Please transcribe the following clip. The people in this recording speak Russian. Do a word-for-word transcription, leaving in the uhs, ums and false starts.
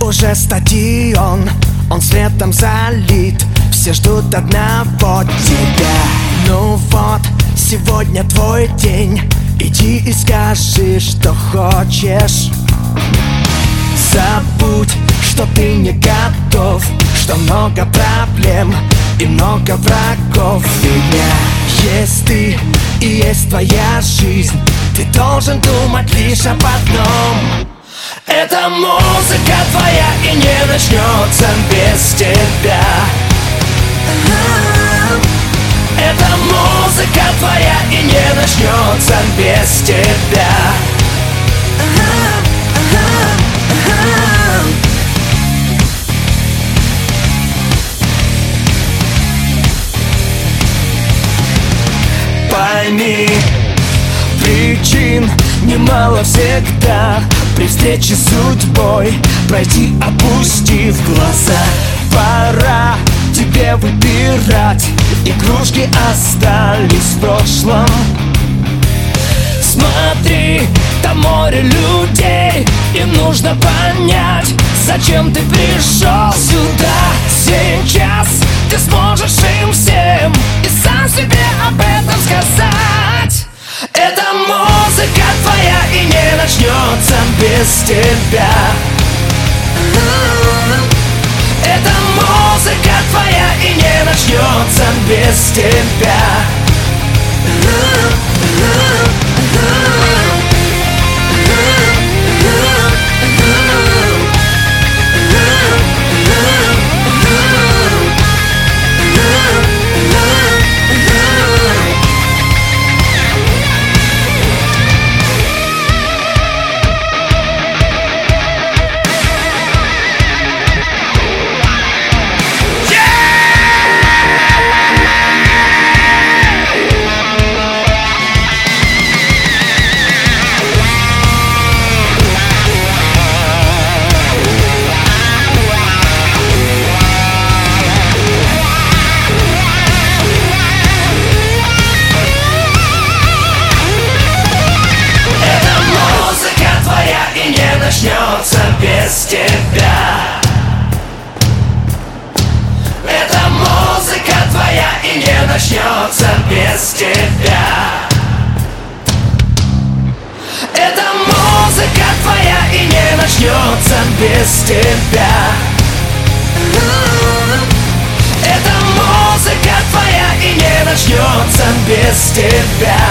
уже стадион, он светом залит, все ждут одного тебя. Ну вот, сегодня твой день, иди и скажи, что хочешь. Забудь, что ты не готов, что много проблем и много врагов. Фигня, есть ты и есть твоя жизнь, ты должен думать лишь об одном. Эта музыка твоя и не начнется без тебя. Эта музыка твоя и не начнется без тебя. Пойми, причин немало всегда при встрече с судьбой. Пройти, опустив глаза. Пора тебе выбирать, игрушки остались в прошлом. Смотри, там море людей, им нужно понять, зачем ты пришел сюда. Сейчас ты сможешь им всем и сам себе об этом сказать. Эта музыка твоя и не начнется без тебя. Эта музыка твоя и не начнется без тебя. Начнется без тебя. Эта музыка твоя и не начнется без тебя. Эта музыка твоя и не начнется без тебя. Эта музыка твоя и не начнется без тебя.